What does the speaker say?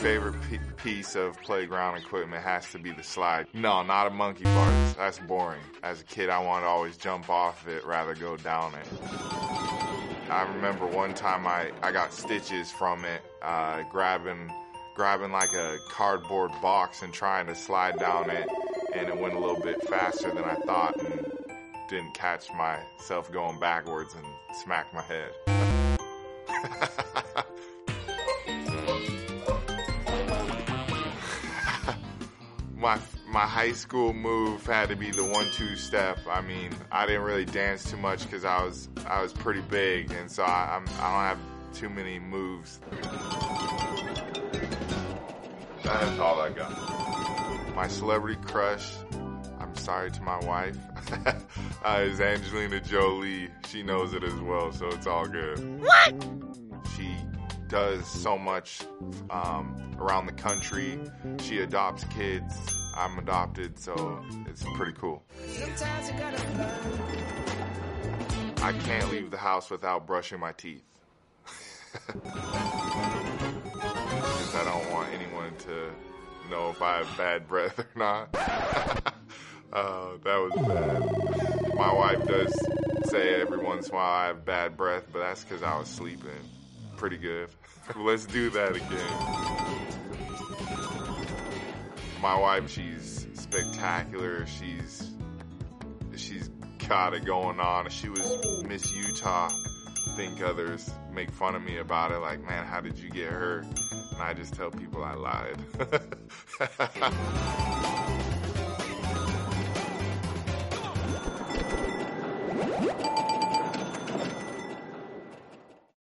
favorite piece of playground equipment has to be the slide. No, not a monkey bars. That's boring. As a kid, I wanted to always jump off it rather go down it. I remember one time I got stitches from it, grabbing like a cardboard box and trying to slide down it, and it went a little bit faster than I thought and didn't catch myself going backwards and smacked my head. My high school move had to be the 1-2 step. I mean, I didn't really dance too much because I was pretty big, and so I don't have too many moves. That's all I got. My celebrity crush, I'm sorry to my wife, is Angelina Jolie. She knows it as well, so it's all good. What? She does so much around the country. She adopts kids. I'm adopted, so it's pretty cool. I can't leave the house without brushing my teeth. Because I don't want anyone to know if I have bad breath or not. That was bad. My wife does say every once in a while I have bad breath, but that's because I was sleeping pretty good. Let's do that again. My wife, she's spectacular. She's got it going on. She was Miss Utah. I think others make fun of me about it, like, man, how did you get her? And I just tell people I lied.